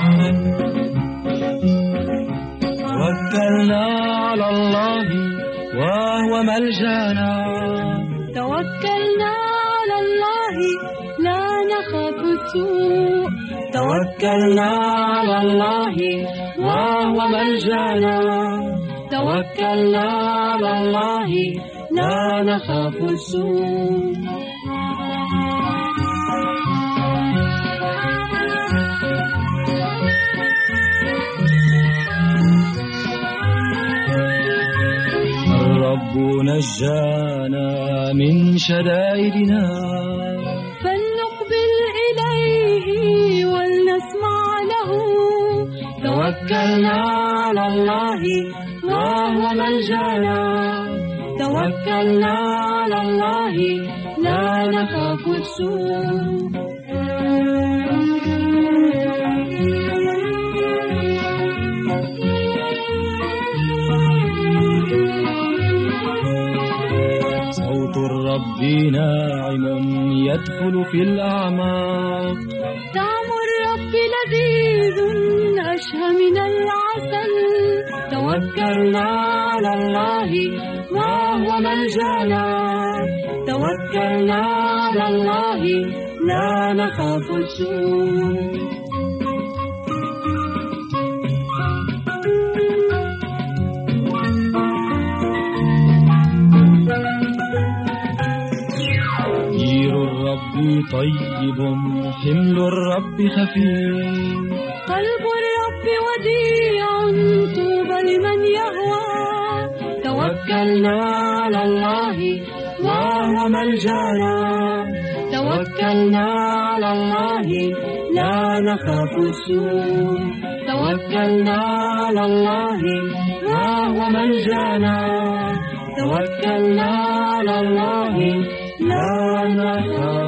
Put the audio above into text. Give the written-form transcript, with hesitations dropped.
توكلنا على الله وهو ملجأنا. توكلنا على الله لا نخاف السوء. توكلنا على الله وهو ملجأنا. توكلنا على الله لا نخاف السوء. الرب نجانا من شدائدنا، فلنقبل إليه ولنسمع له. توكلنا على الله وهو ملجأنا. توكلنا على الله لا نخاف السوء. صوت الرب ناعم يدخل في الأعماق. طعم الرب لذيذ أشهى من العسل. توكلنا على الله وهو ملجأنا. توكلنا على الله لا نخاف السوء. دير الرب طيب حمل الرب خفيف. قلب الرب وديع طوبى لمن يهوى. توكلنا على الله وهو ملجأنا. توكلنا على الله لا نخاف السوء. توكلنا على الله وهو ملجأنا. توكلنا على الله لا نخاف